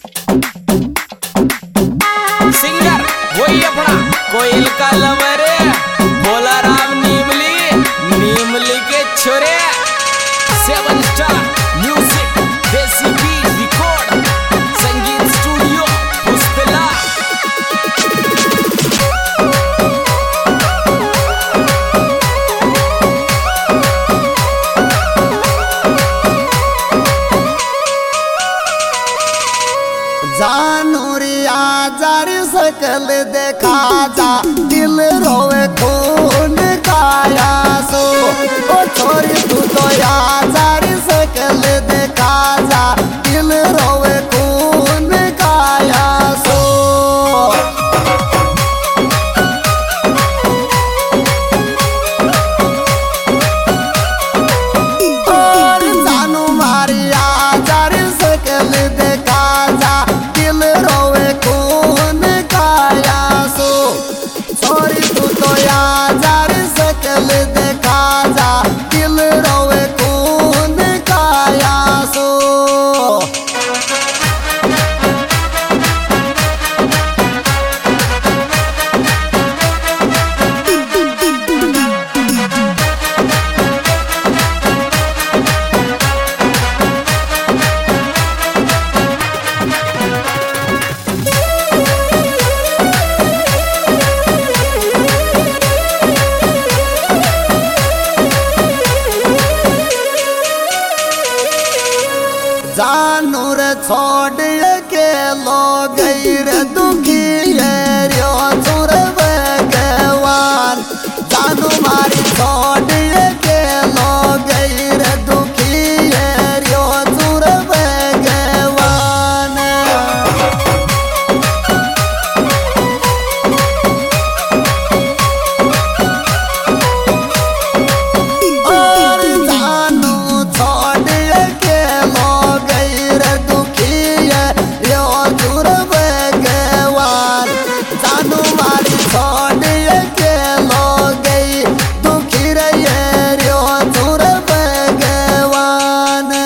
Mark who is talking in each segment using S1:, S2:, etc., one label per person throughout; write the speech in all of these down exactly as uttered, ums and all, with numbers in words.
S1: Singer वही अपना कोयल का लवरे भोला राम नीमली नीमली के छोरे seven star music Desi beat record Sangeet studio पुष्पला।
S2: जानूरिया जारी सकल देखा जा दिल रोवे खून काया सो ओ छोरी तू तो या जारी सकल देखा जा दिल रोवे खून काया सो। और जानू मारिया जारी सकल देखा जा रोवे खून काया सो छोरी तू तो या जारी सकल देखा जा दिल रोवे खून काया सो। जानूर छोड़ के लोग दुखी है रो चुर भगवान जानू मारी छोड़ के लोग दुखी है रो चुर भगवान। और जानू छोड़ के लोग दुखी है रो चुर भगवान जानू मारी छोड़ के लोग दुखी रहे रो चुर भगवान।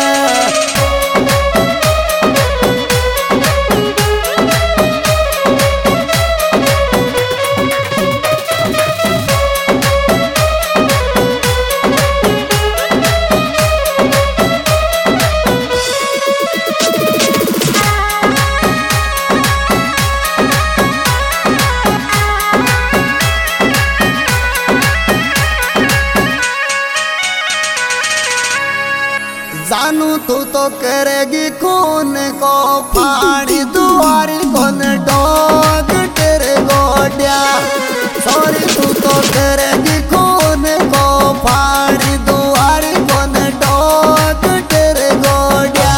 S2: जानू तू तो करेगी खून को फाड़ी दुआरी कौन डोग तेरे गोड्या सॉरी तू तो करेगी खून को फाड़ी दुआरी कौन डोग तेरे गोड्या।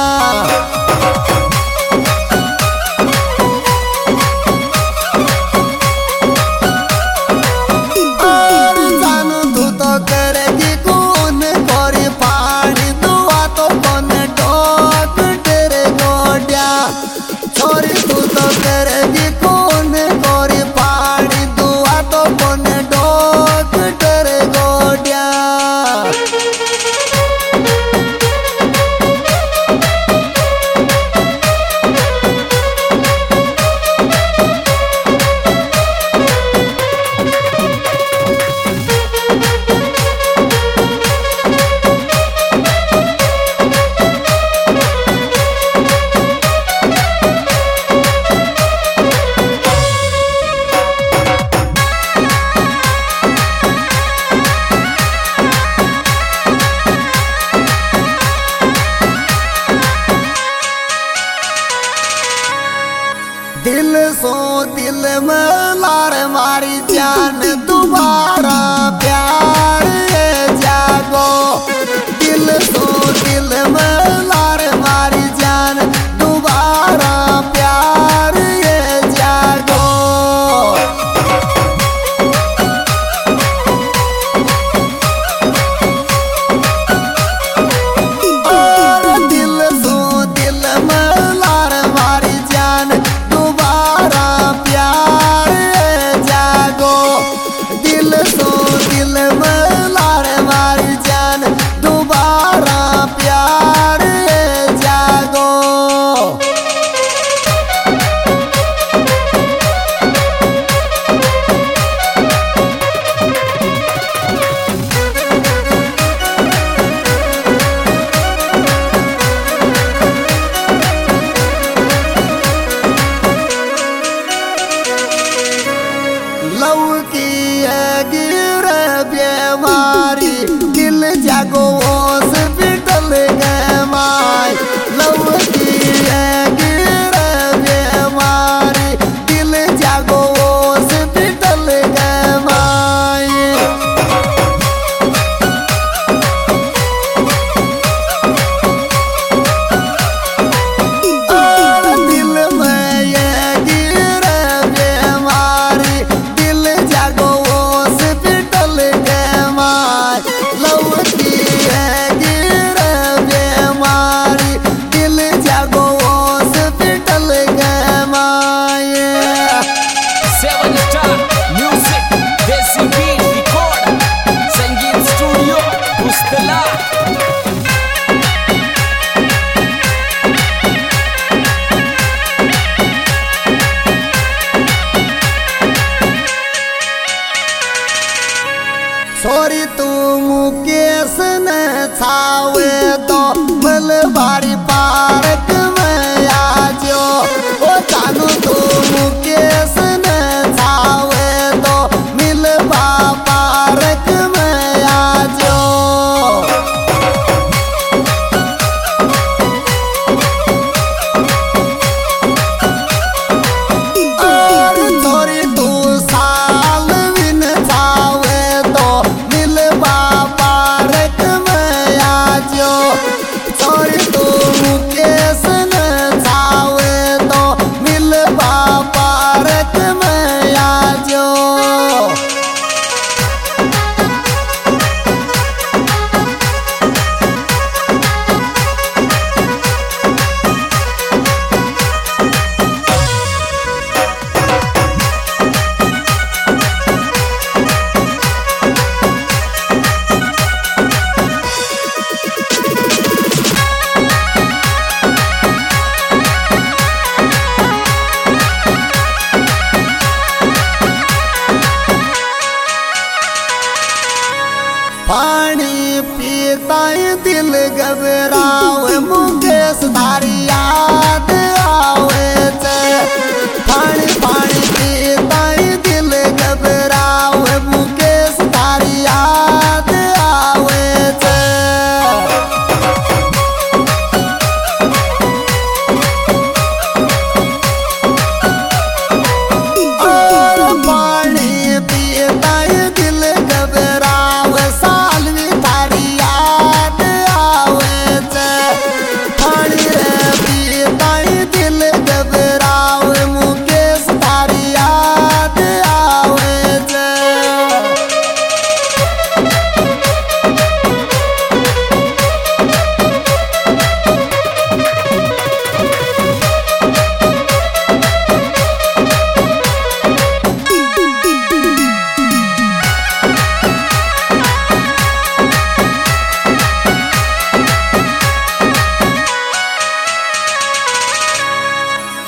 S2: और जानू तू तो करेगी खून कोरी फाड़ी तो कौन टोक तेरे गोड्या छोरी तू तो करेगी खून कोरी फाड़ी दुआ तो कौन टोक तेरे गोड्या। दिल सो दिल में लार मारी जान दोबारा प्यार जागो दिल सो दिल में लार मारी जान दोबारा प्यार जागो। और दिल सो दिल में लार मारी जान दोबारा प्यार जागो दिल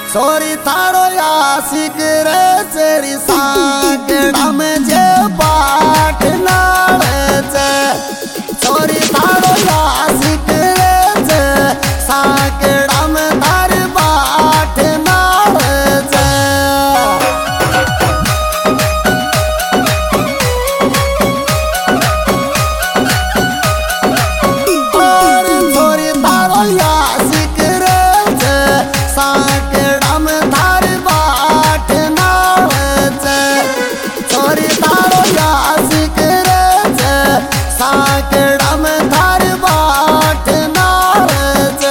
S2: छोरी थारो आशिक रे तेरी सांकड़ा में जे पाठ नाड़े छे छोरी थारो आशिक रे छे सांकड़ा में तार पाठ नाड़े छे और छोरी थारो आशिक रे छे सांकड़ा में तार पाठ नाड़े छे छोरी थारो आशिक रे छे सांकड़ा में तार पाठ नाड़े छे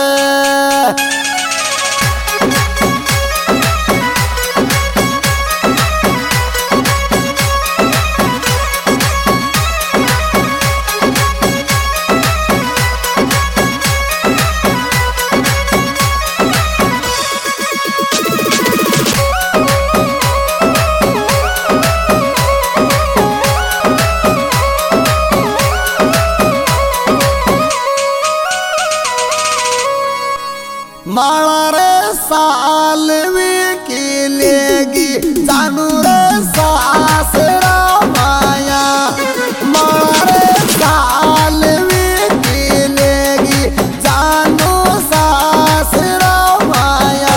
S2: माला रे साल में की लेगी जानू रे सासरा माया माला रे साल में की लेगी जानू सासरा माया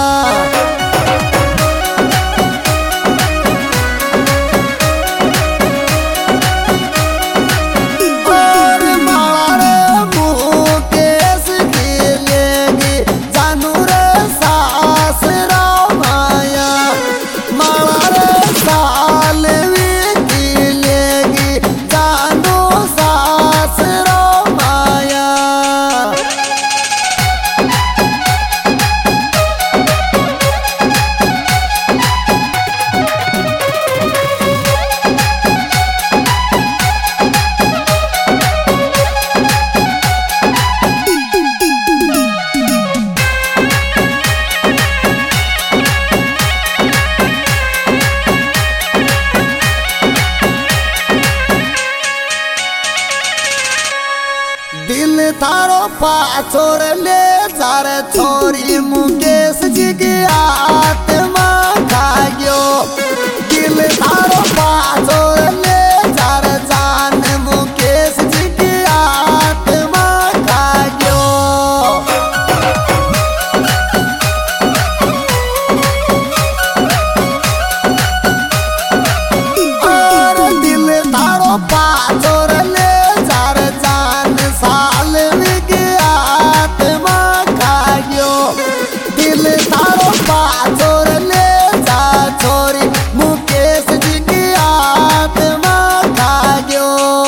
S2: और माला रे मुँह केस की लेगी जानू रे सासरा माया माला रे साल में की लेगी जानू सासरा माया दिल थारो पाछोर ले जार छोरी मुकेश जी की आत्मा खाग्यो दिल थारो पाछोर ले जार जान मुकेश जी की आत्मा खाग्यो और दिल थारो पाछोर ले जार जान साल की आत्मा खाग्यो दिल थारो पाछोर ले जा छोरी मुकेश जी की आत्मा खाग्यो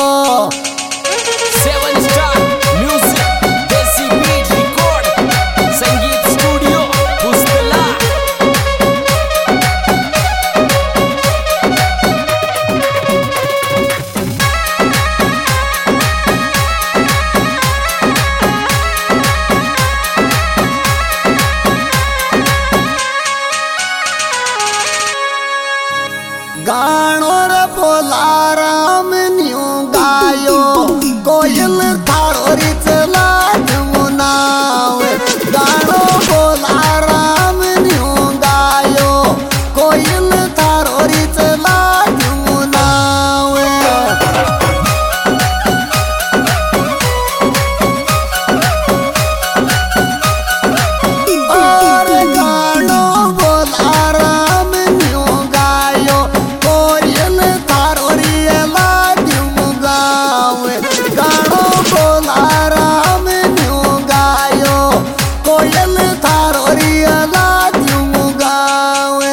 S1: seven star music Desi beat record Sangeet studio पुस्तला
S2: गानो रे बोला राम न्यू गायो कोयल थारो री चला जमुनावे गानो बोला राम न्यू गायो कोयल थारो री चला जमुनावे और गानो बोला राम न्यू गायो कोयल थारो री लाग्यू गावे गानो बोला राम न्यू गायो कोयल थारो री लाग्यू गावे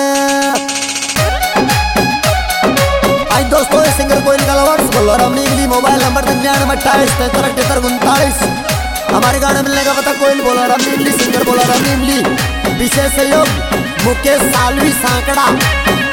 S2: आज दोस्तों ये सिंगर कोयल का लवर्स बोलो रामनी इंग्ली मोबाइल नंबर निन्यानवे अट्ठाईस तैतर अठहत्तर उनतालीस हमारे गाने मिलने का पता कोयल बोला रामनी इंग्ली सिंगर बोला रामनी इंग्ली विशेष सहयोग मुकेश सालवी सांकड़ा।